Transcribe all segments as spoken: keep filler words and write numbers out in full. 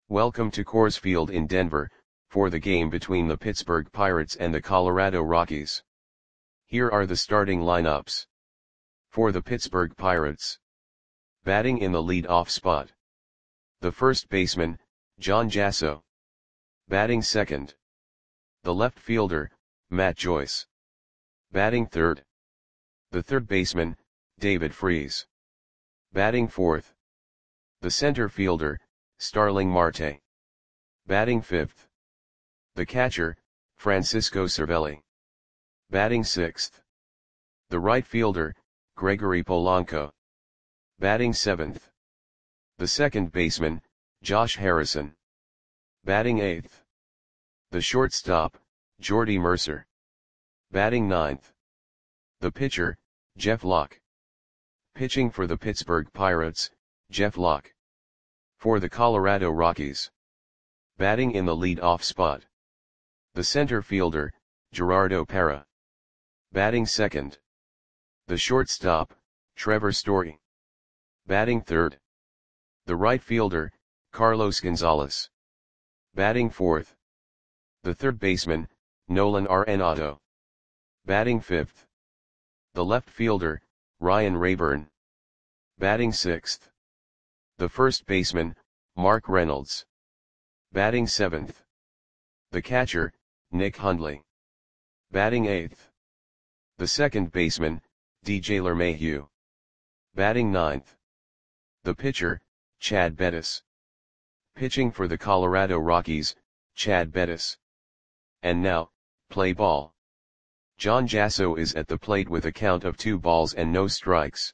Welcome to Coors Field in Denver, for the game between the Pittsburgh Pirates and the Colorado Rockies. Here are the starting lineups. For the Pittsburgh Pirates. Batting in the lead-off spot. The first baseman, John Jasso. Batting second. The left fielder, Matt Joyce. Batting third. The third baseman, David Freese. Batting fourth. The center fielder, Starling Marte. Batting fifth. The catcher, Francisco Cervelli. Batting sixth. The right fielder, Gregory Polanco. Batting seventh. The second baseman, Josh Harrison. Batting eighth. The shortstop, Jordy Mercer. Batting ninth. The pitcher, Jeff Locke. Pitching for the Pittsburgh Pirates, Jeff Locke. For the Colorado Rockies. Batting in the lead-off spot. The center fielder, Gerardo Parra. Batting second. The shortstop, Trevor Story. Batting third. The right fielder, Carlos Gonzalez. Batting fourth. The third baseman, Nolan Arenado. Batting fifth. The left fielder, Ryan Rayburn. Batting sixth. The first baseman, Mark Reynolds. Batting seventh. The catcher, Nick Hundley. Batting eighth. The second baseman, D J LeMahieu. Batting ninth. The pitcher, Chad Bettis. Pitching for the Colorado Rockies, Chad Bettis. And now, play ball. John Jasso is at the plate with a count of two balls and no strikes.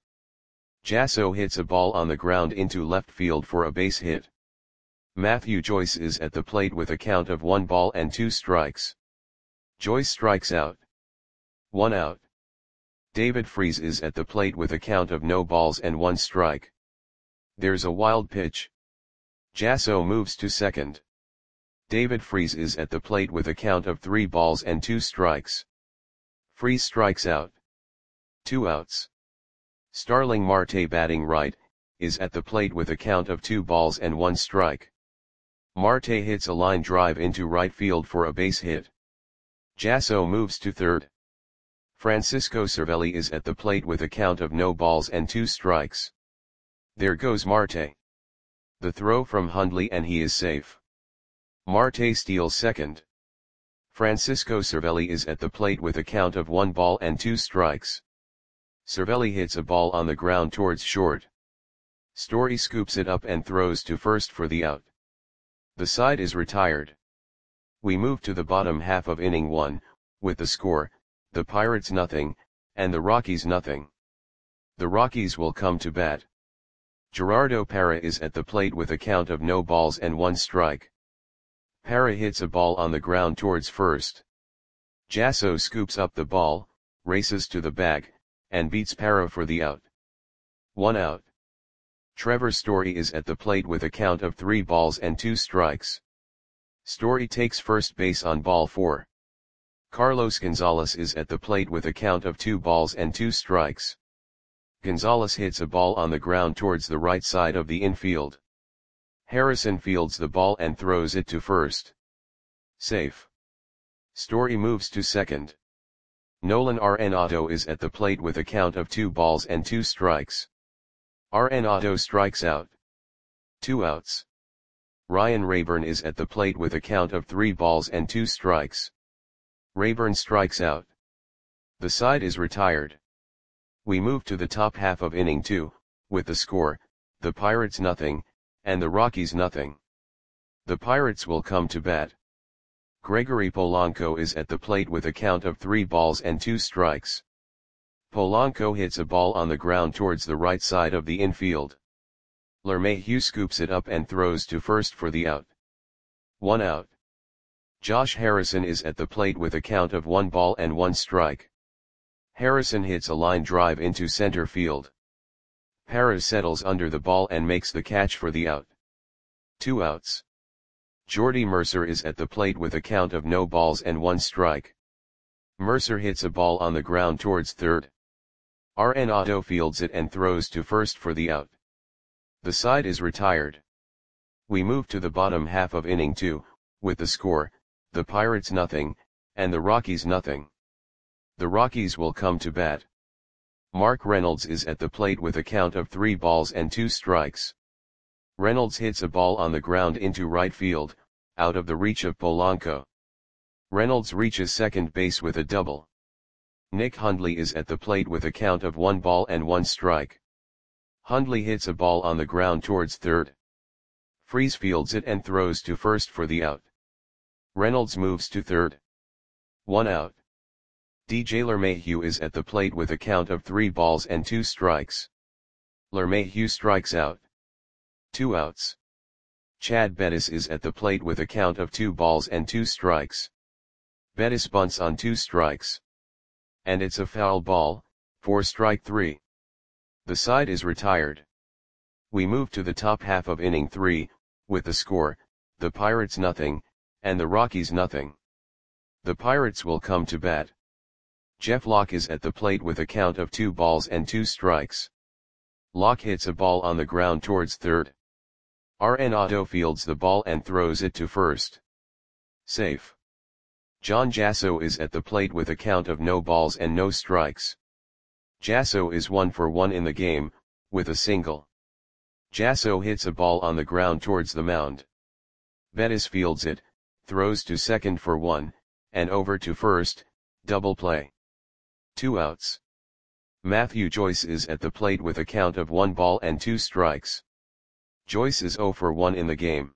Jasso hits a ball on the ground into left field for a base hit. Matthew Joyce is at the plate with a count of one ball and two strikes. Joyce strikes out. One out. David Freese is at the plate with a count of no balls and one strike. There's a wild pitch. Jasso moves to second. David Freese is at the plate with a count of three balls and two strikes. Freese strikes out. Two outs. Starling Marte, batting right, is at the plate with a count of two balls and one strike. Marte hits a line drive into right field for a base hit. Jasso moves to third. Francisco Cervelli is at the plate with a count of no balls and two strikes. There goes Marte. The throw from Hundley and he is safe. Marte steals second. Francisco Cervelli is at the plate with a count of one ball and two strikes. Cervelli hits a ball on the ground towards short. Story scoops it up and throws to first for the out. The side is retired. We move to the bottom half of inning one, with the score, the Pirates nothing, and the Rockies nothing. The Rockies will come to bat. Gerardo Parra is at the plate with a count of no balls and one strike. Parra hits a ball on the ground towards first. Jasso scoops up the ball, races to the bag, and beats Parra for the out. One out. Trevor Story is at the plate with a count of three balls and two strikes. Story takes first base on ball four. Carlos Gonzalez is at the plate with a count of two balls and two strikes. Gonzalez hits a ball on the ground towards the right side of the infield. Harrison fields the ball and throws it to first. Safe. Story moves to second. Nolan Arenado is at the plate with a count of two balls and two strikes. Arenado strikes out. Two outs. Ryan Rayburn is at the plate with a count of three balls and two strikes. Rayburn strikes out. The side is retired. We move to the top half of inning two, with the score, the Pirates nothing, and the Rockies nothing. The Pirates will come to bat. Gregory Polanco is at the plate with a count of three balls and two strikes. Polanco hits a ball on the ground towards the right side of the infield. LeMahieu scoops it up and throws to first for the out. One out. Josh Harrison is at the plate with a count of one ball and one strike. Harrison hits a line drive into center field. Parra settles under the ball and makes the catch for the out. Two outs. Jordy Mercer is at the plate with a count of no balls and one strike. Mercer hits a ball on the ground towards third. Arenado fields it and throws to first for the out. The side is retired. We move to the bottom half of inning two, with the score, the Pirates nothing, and the Rockies nothing. The Rockies will come to bat. Mark Reynolds is at the plate with a count of three balls and two strikes. Reynolds hits a ball on the ground into right field, out of the reach of Polanco. Reynolds reaches second base with a double. Nick Hundley is at the plate with a count of one ball and one strike. Hundley hits a ball on the ground towards third. Freese fields it and throws to first for the out. Reynolds moves to third. One out. D J LeMahieu is at the plate with a count of three balls and two strikes. LeMahieu strikes out. Two outs. Chad Bettis is at the plate with a count of two balls and two strikes. Bettis bunts on two strikes. And it's a foul ball, for strike three. The side is retired. We move to the top half of inning three, with the score, the Pirates nothing, and the Rockies nothing. The Pirates will come to bat. Jeff Locke is at the plate with a count of two balls and two strikes. Locke hits a ball on the ground towards third. Arenado fields the ball and throws it to first. Safe. John Jasso is at the plate with a count of no balls and no strikes. Jasso is one for one in the game, with a single. Jasso hits a ball on the ground towards the mound. Bettis fields it, throws to second for one, and over to first, double play. Two outs. Matthew Joyce is at the plate with a count of one ball and two strikes. Joyce is zero for one in the game.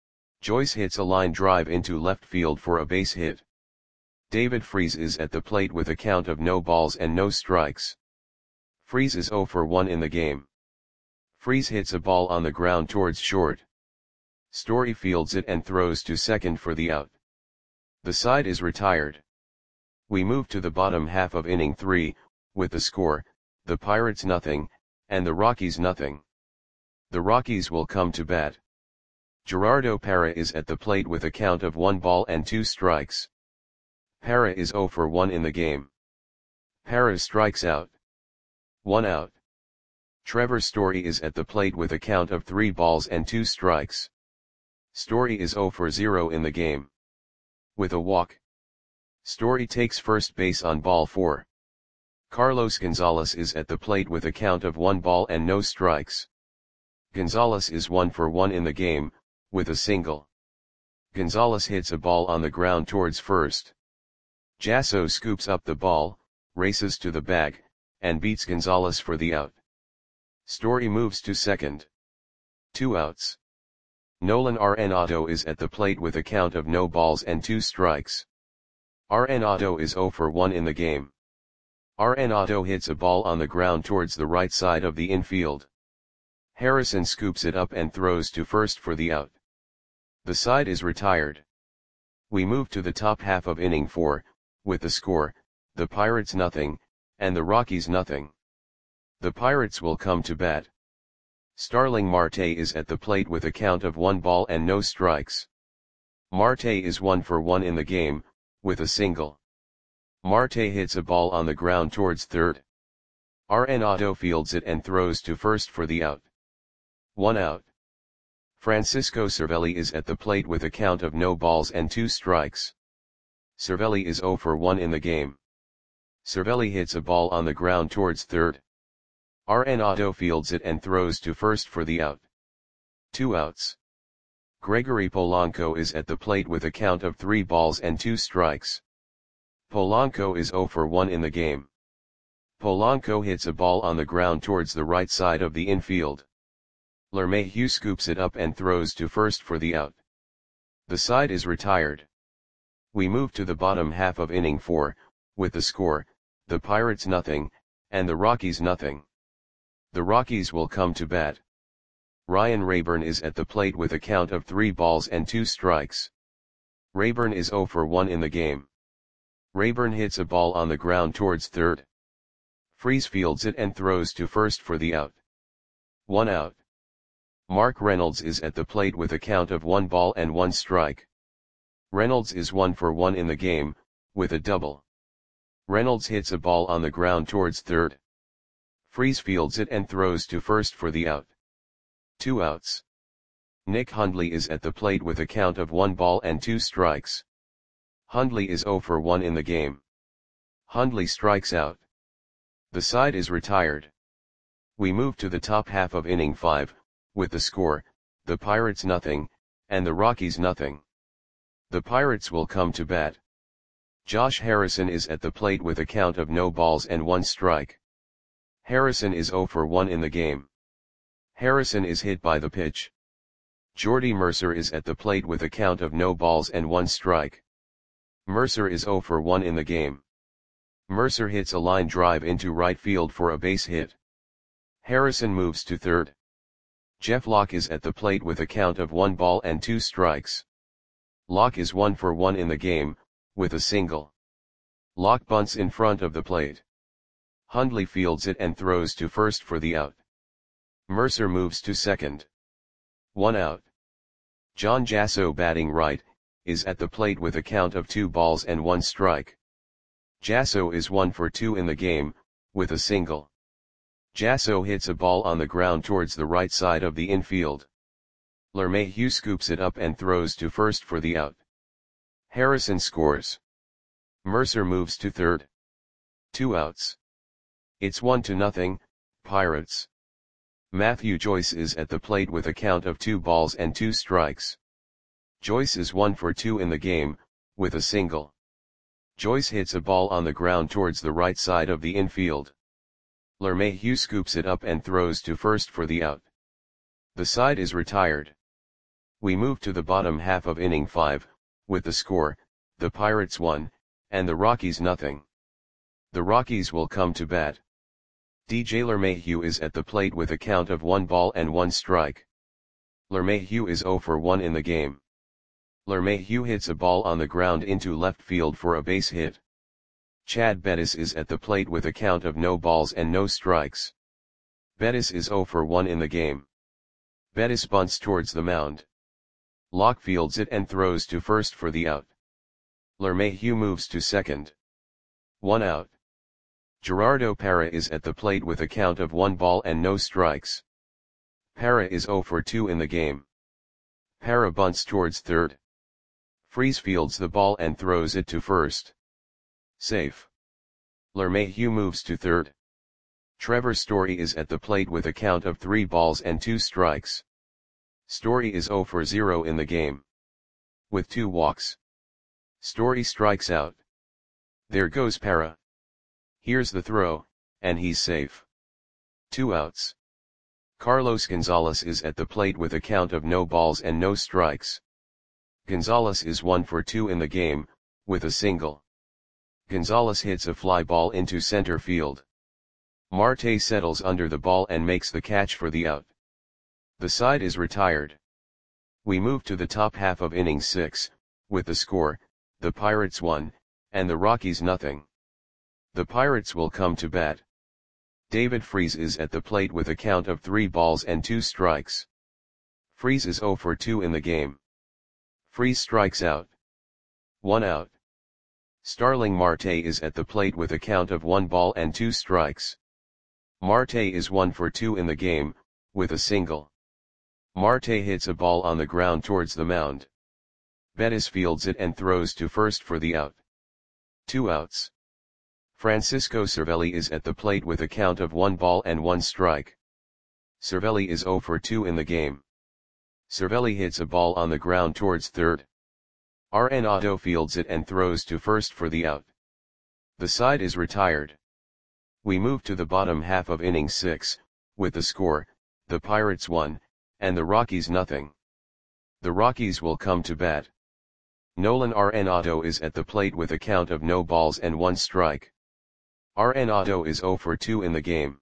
Joyce hits a line drive into left field for a base hit. David Freese is at the plate with a count of no balls and no strikes. Freese is zero for one in the game. Freese hits a ball on the ground towards short. Story fields it and throws to second for the out. The side is retired. We move to the bottom half of inning three, with the score, the Pirates nothing, and the Rockies nothing. The Rockies will come to bat. Gerardo Parra is at the plate with a count of one ball and two strikes. Parra is zero for one in the game. Parra strikes out. One out. Trevor Story is at the plate with a count of three balls and two strikes. Story is zero for zero in the game. With a walk. Story takes first base on ball four. Carlos Gonzalez is at the plate with a count of one ball and no strikes. Gonzalez is one for one in the game, with a single. Gonzalez hits a ball on the ground towards first. Jasso scoops up the ball, races to the bag, and beats Gonzalez for the out. Story moves to second. Two outs. Nolan Arenado is at the plate with a count of no balls and two strikes. Arenado is zero for one in the game. Arenado hits a ball on the ground towards the right side of the infield. Harrison scoops it up and throws to first for the out. The side is retired. We move to the top half of inning four, with the score, the Pirates nothing, and the Rockies nothing. The Pirates will come to bat. Starling Marte is at the plate with a count of one ball and no strikes. Marte is one for one in the game, with a single. Marte hits a ball on the ground towards third. Arenado fields it and throws to first for the out. One out. Francisco Cervelli is at the plate with a count of no balls and two strikes. Cervelli is zero for one in the game. Cervelli hits a ball on the ground towards third. Arenado fields it and throws to first for the out. Two outs. Gregory Polanco is at the plate with a count of three balls and two strikes. Polanco is zero for one in the game. Polanco hits a ball on the ground towards the right side of the infield. LeMahieu scoops it up and throws to first for the out. The side is retired. We move to the bottom half of inning four, with the score, the Pirates nothing, and the Rockies nothing. The Rockies will come to bat. Ryan Rayburn is at the plate with a count of three balls and two strikes. Rayburn is zero for one in the game. Rayburn hits a ball on the ground towards third. Freese fields it and throws to first for the out. One out. Mark Reynolds is at the plate with a count of one ball and one strike. Reynolds is one for one in the game, with a double. Reynolds hits a ball on the ground towards third. Freese fields it and throws to first for the out. Two outs. Nick Hundley is at the plate with a count of one ball and two strikes. Hundley is zero for one in the game. Hundley strikes out. The side is retired. We move to the top half of inning five, with the score, the Pirates nothing, and the Rockies nothing. The Pirates will come to bat. Josh Harrison is at the plate with a count of no balls and one strike. Harrison is zero for one in the game. Harrison is hit by the pitch. Jordy Mercer is at the plate with a count of no balls and one strike. Mercer is zero for one in the game. Mercer hits a line drive into right field for a base hit. Harrison moves to third. Jeff Locke is at the plate with a count of one ball and two strikes. Locke is one for one in the game, with a single. Locke bunts in front of the plate. Hundley fields it and throws to first for the out. Mercer moves to second. One out. John Jasso, batting right, is at the plate with a count of two balls and one strike. Jasso is one for two in the game, with a single. Jasso hits a ball on the ground towards the right side of the infield. LeMahieu scoops it up and throws to first for the out. Harrison scores. Mercer moves to third. Two outs. It's one to nothing, Pirates. Matthew Joyce is at the plate with a count of two balls and two strikes. Joyce is one for two in the game, with a single. Joyce hits a ball on the ground towards the right side of the infield. LeMahieu scoops it up and throws to first for the out. The side is retired. We move to the bottom half of inning five, with the score, the Pirates one, and the Rockies nothing. The Rockies will come to bat. D J LeMahieu is at the plate with a count of one ball and one strike. LeMahieu is zero for one in the game. LeMahieu hits a ball on the ground into left field for a base hit. Chad Bettis is at the plate with a count of no balls and no strikes. Bettis is zero for one in the game. Bettis bunts towards the mound. Locke fields it and throws to first for the out. LeMahieu moves to second. One out. Gerardo Parra is at the plate with a count of one ball and no strikes. Parra is zero for two in the game. Parra bunts towards third. Freese fields the ball and throws it to first. Safe. LeMahieu moves to third. Trevor Story is at the plate with a count of three balls and two strikes. Story is zero for zero in the game. With two walks. Story strikes out. There goes Parra. Here's the throw, and he's safe. Two outs. Carlos Gonzalez is at the plate with a count of no balls and no strikes. Gonzalez is one for two in the game, with a single. Gonzalez hits a fly ball into center field. Marte settles under the ball and makes the catch for the out. The side is retired. We move to the top half of inning six, with the score, the Pirates one, and the Rockies nothing. The Pirates will come to bat. David Freese is at the plate with a count of three balls and two strikes. Freese is zero for two in the game. Freese strikes out. One out. Starling Marte is at the plate with a count of one ball and two strikes. Marte is one for two in the game, with a single. Marte hits a ball on the ground towards the mound. Bettis fields it and throws to first for the out. Two outs. Francisco Cervelli is at the plate with a count of one ball and one strike. Cervelli is zero for two in the game. Cervelli hits a ball on the ground towards third. Arenado fields it and throws to first for the out. The side is retired. We move to the bottom half of inning six, with the score, the Pirates one, and the Rockies nothing. The Rockies will come to bat. Nolan Arenado is at the plate with a count of no balls and one strike. Arenado is zero for two in the game.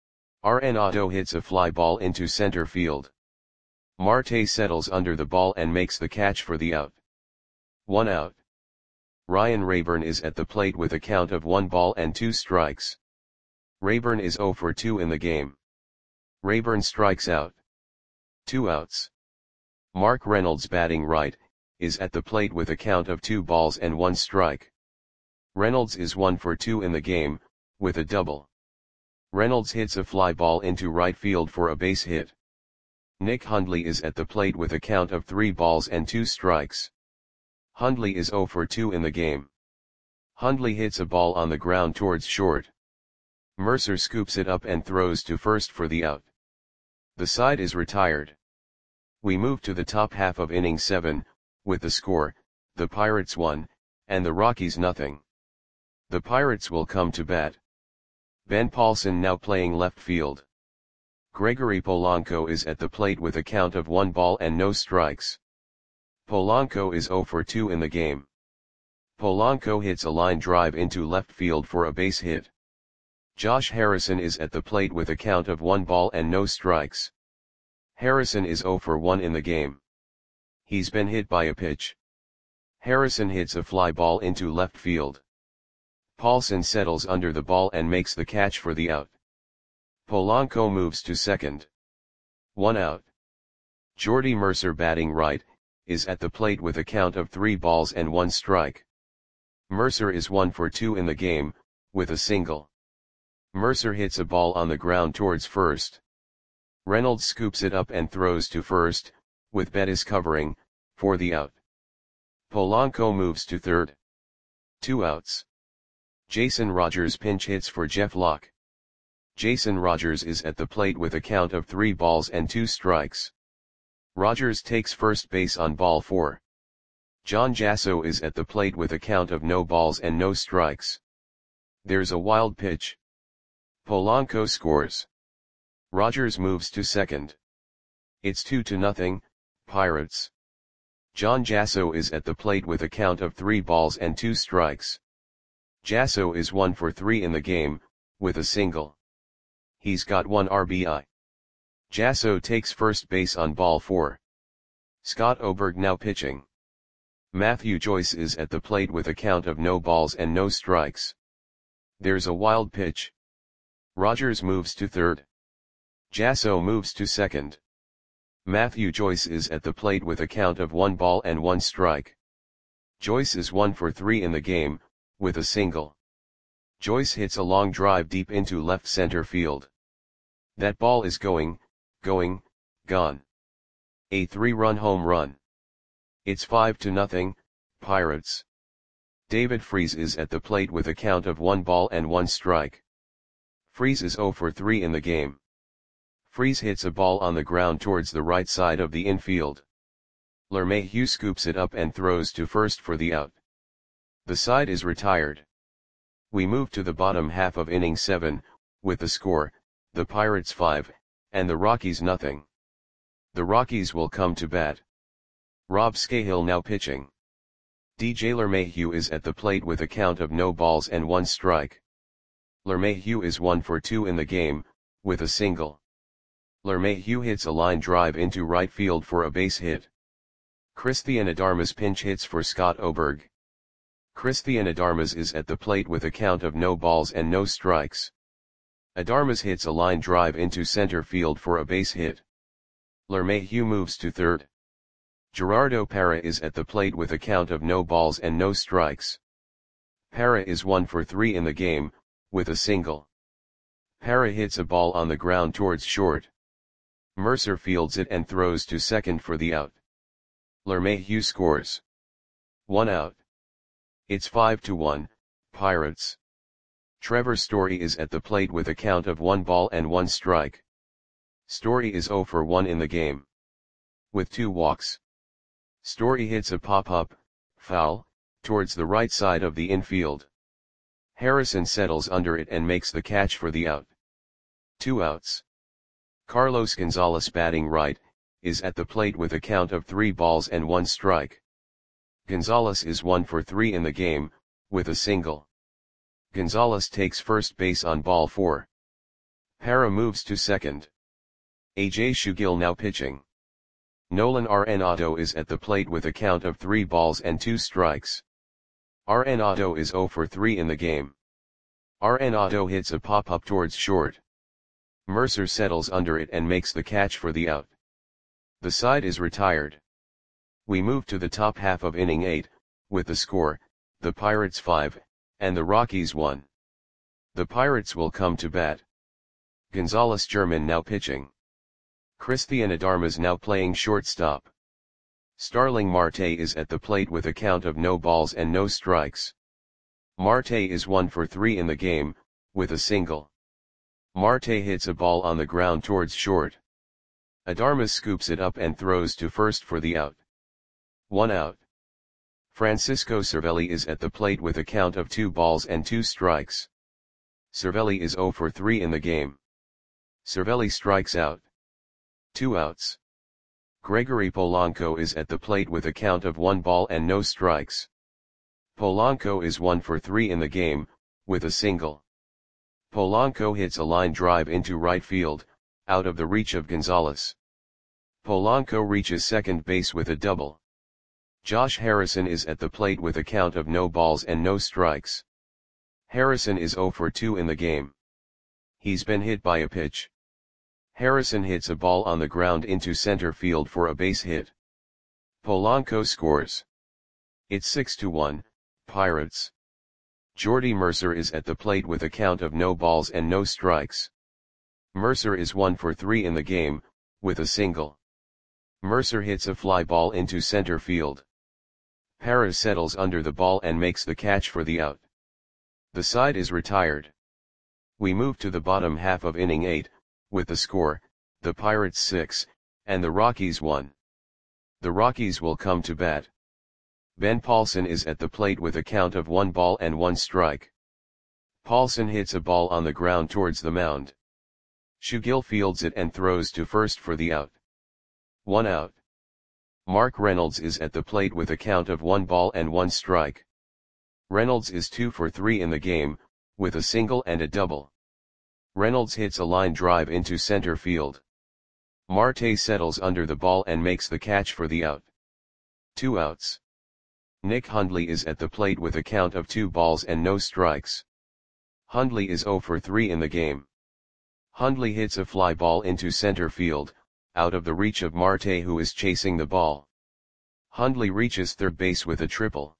Arenado hits a fly ball into center field. Marte settles under the ball and makes the catch for the out. One out. Ryan Rayburn is at the plate with a count of one ball and two strikes. Rayburn is zero for two in the game. Rayburn strikes out. Two outs. Mark Reynolds, batting right, is at the plate with a count of two balls and one strike. Reynolds is one for two in the game, with a double. Reynolds hits a fly ball into right field for a base hit. Nick Hundley is at the plate with a count of three balls and two strikes. Hundley is zero for two in the game. Hundley hits a ball on the ground towards short. Mercer scoops it up and throws to first for the out. The side is retired. We move to the top half of inning seven, with the score, the Pirates one, and the Rockies nothing. The Pirates will come to bat. Ben Paulson now playing left field. Gregory Polanco is at the plate with a count of one ball and no strikes. Polanco is zero for two in the game. Polanco hits a line drive into left field for a base hit. Josh Harrison is at the plate with a count of one ball and no strikes. Harrison is zero for one in the game. He's been hit by a pitch. Harrison hits a fly ball into left field. Paulson settles under the ball and makes the catch for the out. Polanco moves to second. One out. Jordy Mercer batting right, is at the plate with a count of three balls and one strike. Mercer is one for two in the game, with a single. Mercer hits a ball on the ground towards first. Reynolds scoops it up and throws to first, with Bettis covering, for the out. Polanco moves to third. Two outs. Jason Rogers pinch hits for Jeff Locke. Jason Rogers is at the plate with a count of three balls and two strikes. Rogers takes first base on ball four. John Jasso is at the plate with a count of no balls and no strikes. There's a wild pitch. Polanco scores. Rogers moves to second. It's two to nothing, Pirates. John Jasso is at the plate with a count of three balls and two strikes. Jasso is one for three in the game, with a single. He's got one R B I. Jasso takes first base on ball four. Scott Oberg now pitching. Matthew Joyce is at the plate with a count of no balls and no strikes. There's a wild pitch. Rogers moves to third. Jasso moves to second. Matthew Joyce is at the plate with a count of one ball and one strike. Joyce is one for three in the game, with a single. Joyce hits a long drive deep into left center field. That ball is going, going, gone. A three-run home run. It's five to nothing, Pirates. David Freese is at the plate with a count of one ball and one strike. Freese is zero for three in the game. Freese hits a ball on the ground towards the right side of the infield. LeMahieu scoops it up and throws to first for the out. The side is retired. We move to the bottom half of inning seven, with the score, the Pirates five, and the Rockies nothing. The Rockies will come to bat. Rob Scahill now pitching. D J LeMahieu is at the plate with a count of no balls and one strike. LeMahieu is one for two in the game, with a single. LeMahieu hits a line drive into right field for a base hit. Christian Adarmas pinch hits for Scott Oberg. Christian Adarmas is at the plate with a count of no balls and no strikes. Adarmas hits a line drive into center field for a base hit. LeMahieu moves to third. Gerardo Parra is at the plate with a count of no balls and no strikes. Parra is one for three in the game, with a single. Parra hits a ball on the ground towards short. Mercer fields it and throws to second for the out. LeMahieu scores. One out. It's five to one, Pirates. Trevor Story is at the plate with a count of one ball and one strike. Story is zero for one in the game. With two walks. Story hits a pop-up, foul, towards the right side of the infield. Harrison settles under it and makes the catch for the out. Two outs. Carlos Gonzalez batting right, is at the plate with a count of three balls and one strike. Gonzalez is one for three in the game, with a single. Gonzalez takes first base on ball four. Parra moves to second. A J Shugill now pitching. Nolan Arenado is at the plate with a count of three balls and two strikes. Arenado is zero for three in the game. Arenado hits a pop-up towards short. Mercer settles under it and makes the catch for the out. The side is retired. We move to the top half of inning eight, with the score, the Pirates five, and the Rockies one. The Pirates will come to bat. Gonzalez German now pitching. Christian Adarmas now playing shortstop. Starling Marte is at the plate with a count of no balls and no strikes. Marte is one for three in the game, with a single. Marte hits a ball on the ground towards short. Adarmas scoops it up and throws to first for the out. One out. Francisco Cervelli is at the plate with a count of two balls and two strikes. Cervelli is zero for three in the game. Cervelli strikes out. Two outs. Gregory Polanco is at the plate with a count of one ball and no strikes. Polanco is one for three in the game, with a single. Polanco hits a line drive into right field, out of the reach of Gonzalez. Polanco reaches second base with a double. Josh Harrison is at the plate with a count of no balls and no strikes. Harrison is zero for two in the game. He's been hit by a pitch. Harrison hits a ball on the ground into center field for a base hit. Polanco scores. It's six to one, Pirates. Jordy Mercer is at the plate with a count of no balls and no strikes. Mercer is one for three in the game, with a single. Mercer hits a fly ball into center field. Parra settles under the ball and makes the catch for the out. The side is retired. We move to the bottom half of inning eight, with the score, the Pirates six, and the Rockies one. The Rockies will come to bat. Ben Paulson is at the plate with a count of one ball and one strike. Paulson hits a ball on the ground towards the mound. Shugill fields it and throws to first for the out. One out. Mark Reynolds is at the plate with a count of one ball and one strike. Reynolds is two for three in the game, with a single and a double. Reynolds hits a line drive into center field. Marte settles under the ball and makes the catch for the out. Two outs. Nick Hundley is at the plate with a count of two balls and no strikes. Hundley is zero for three in the game. Hundley hits a fly ball into center field, out of the reach of Marte, who is chasing the ball. Hundley reaches third base with a triple.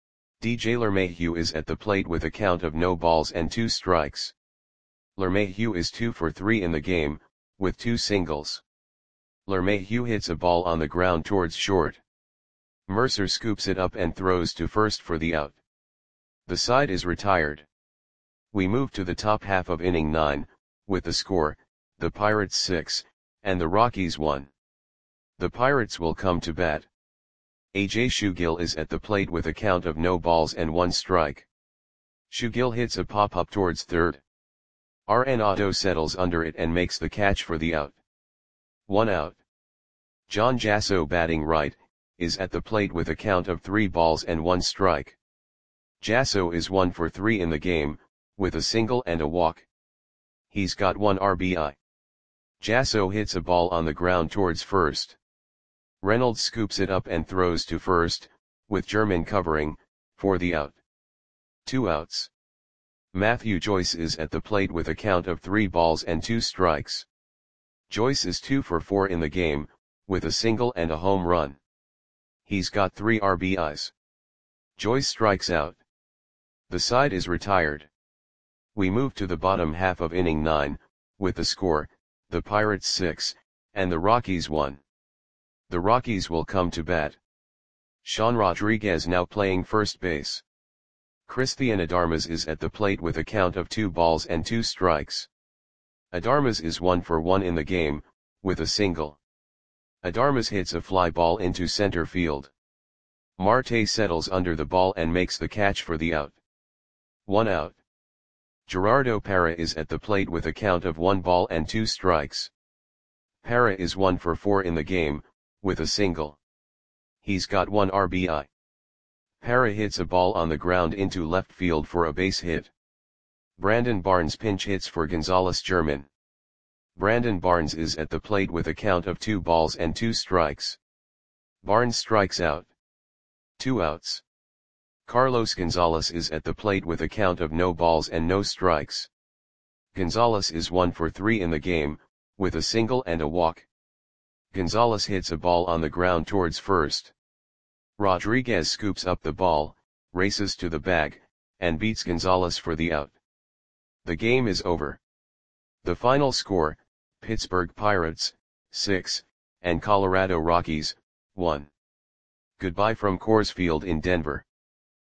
D J LeMahieu is at the plate with a count of no balls and two strikes. LeMahieu is two for three in the game, with two singles. LeMahieu hits a ball on the ground towards short. Mercer scoops it up and throws to first for the out. The side is retired. We move to the top half of inning nine, with the score, the Pirates six, and the Rockies one. The Pirates will come to bat. A J Shugill is at the plate with a count of no balls and one strike. Shugill hits a pop-up towards third. Arenado settles under it and makes the catch for the out. One out. John Jasso, batting right, is at the plate with a count of three balls and one strike. Jasso is one for three in the game, with a single and a walk. He's got one R B I. Jasso hits a ball on the ground towards first. Reynolds scoops it up and throws to first, with German covering, for the out. Two outs. Matthew Joyce is at the plate with a count of three balls and two strikes. Joyce is two for four in the game, with a single and a home run. He's got three R B Is. Joyce strikes out. The side is retired. We move to the bottom half of inning nine, with the score, the Pirates six, and the Rockies one. The Rockies will come to bat. Sean Rodriguez now playing first base. Christian Adarmas is at the plate with a count of two balls and two strikes. Adarmas is one for one in the game, with a single. Adarmas hits a fly ball into center field. Marte settles under the ball and makes the catch for the out. One out. Gerardo Parra is at the plate with a count of one ball and two strikes. Parra is one for four in the game, with a single. He's got one R B I. Parra hits a ball on the ground into left field for a base hit. Brandon Barnes pinch hits for Gonzalez German. Brandon Barnes is at the plate with a count of two balls and two strikes. Barnes strikes out. Two outs. Carlos Gonzalez is at the plate with a count of no balls and no strikes. Gonzalez is one for three in the game, with a single and a walk. Gonzalez hits a ball on the ground towards first. Rodriguez scoops up the ball, races to the bag, and beats Gonzalez for the out. The game is over. The final score, Pittsburgh Pirates, six, and Colorado Rockies, one. Goodbye from Coors Field in Denver.